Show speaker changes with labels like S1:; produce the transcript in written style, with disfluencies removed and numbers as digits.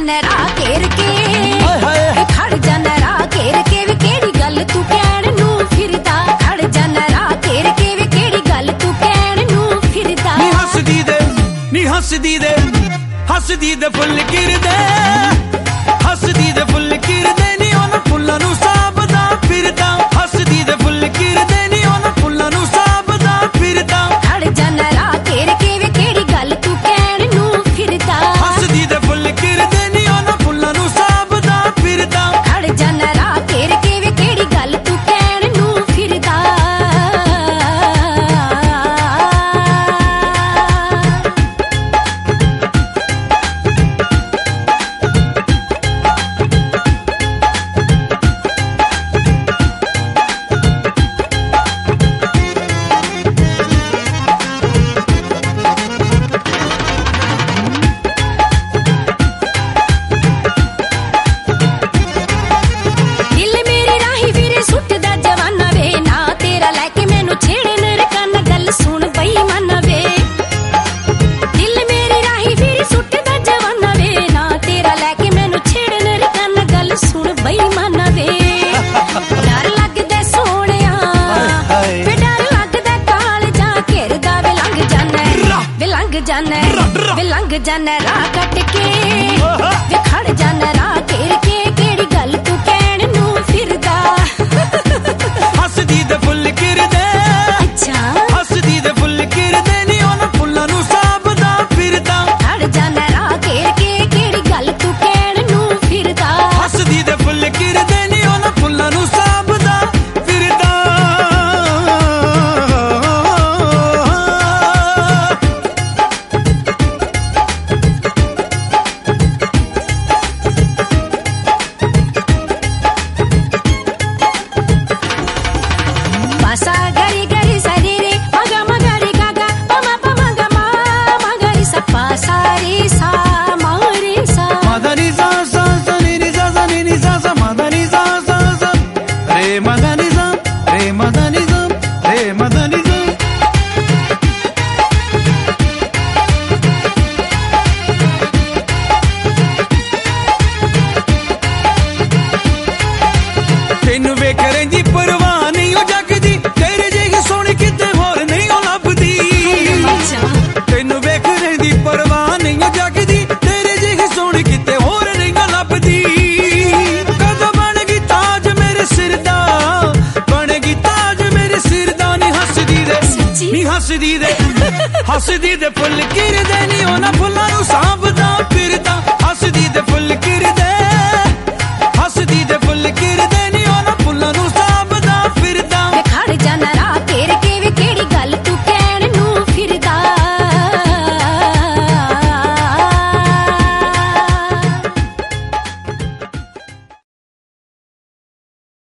S1: जाना राह घेर के खड़ जाना राह घेर के वे केड़ी गल तू कहण नू फिरदा खड़ जाना राह घेर के वे केड़ी गल तू कहण नू फिरदा
S2: नी हसदी दे फुल गिरदे हसदी दे फुल गिरदे नी उन फुल्लां नू साबदा फिरदा हसदी दे फुल गिरदे नी उन फुल्लां नू साबदा फिरदा
S1: खड़ जाना राह घेर के वे केड़ी गल तू कहण नू फिरदा
S2: हसदी दे फुल गिरदे नी उन फुल्लां नू साबदा फिरदा
S1: खड़ जाना राह घेर के वे केड़ी गल तू कहण नू फिरदा लंघ जाना राह कट के वे खड़ जाना राह घेर के केड़ी गल तू कहण नू फिरदा
S2: हसदी दे फुल गिरदे
S1: अच्छा
S2: हसदी दे फुल गिरदे नी उन फुल्लां नू साबदा फिरदा
S1: खड़ जाना राह घेर के केड़ी गल तू कहण नू फिरदा
S2: हसदी दे फुल गिरदे नी उन फुल्लां नू साबदा फिरदा
S1: सा गरी गरी सरी रे मगा मगा रे गागा पमा पमा गा मा मगा रे सा पा सा रे सा मा रे सा
S2: मदनी सा सा सा नी नी सा सा नी नी सा सा मदनी सा सा सा रे मदनी सा रे मदनी सा रे मदनी सा तेनू वेख रहिंदी परवाह नहीं हो जगदी तेरे जेही सोहणी किते होर नहीं हो लभदी तेनू वेख रहिंदी परवाह नहीं हो जगदी तेरे जेही सोहणी किते होर नहीं हो लभदी कदों बनेगी ताज मेरे सिर दा बनेगी ताज मेरे सिर दा नी हसदी दे फुल गिरदे